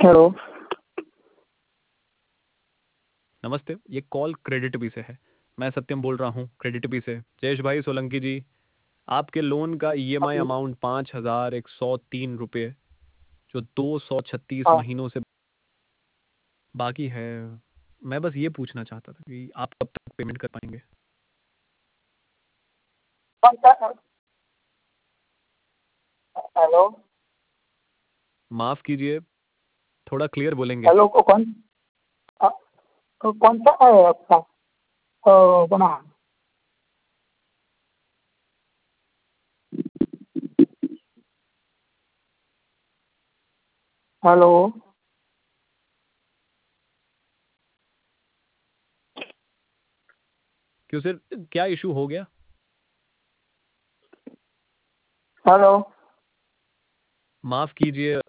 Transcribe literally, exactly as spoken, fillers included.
Hello. नमस्ते, ये call credit B से है। मैं सत्यम बोल रहा हूँ क्रेडिट बी से। जयेश भाई सोलंकी जी, आपके लोन का ईएमआई अमाउंट पाँच हजार एक सौ तीन रुपये जो दो सौ छत्तीस हाँ, महीनों से बाकी है। मैं बस ये पूछना चाहता था कि आप कब तक पेमेंट कर पाएंगे। कौन सा? हेलो। माफ कीजिए, थोड़ा क्लियर बोलेंगे। हेलो को कौन अ, को कौन सा है आपका अ, बना? हेलो। क्यों सर, क्या इशू हो गया? हेलो। माफ कीजिए,